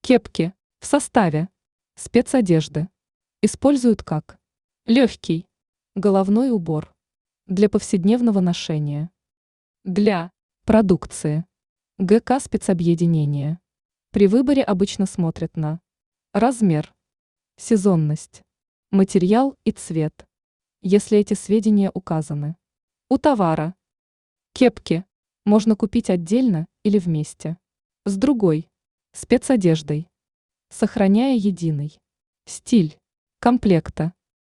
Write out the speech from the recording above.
Кепки в составе спецодежды используют как легкий головной убор для повседневного ношения, для продукции ГК спецобъединения. При выборе обычно смотрят на размер, сезонность, материал и цвет, если эти сведения указаны. У товара кепки можно купить отдельно или вместе с другой спецодеждой, сохраняя единый стиль комплекта.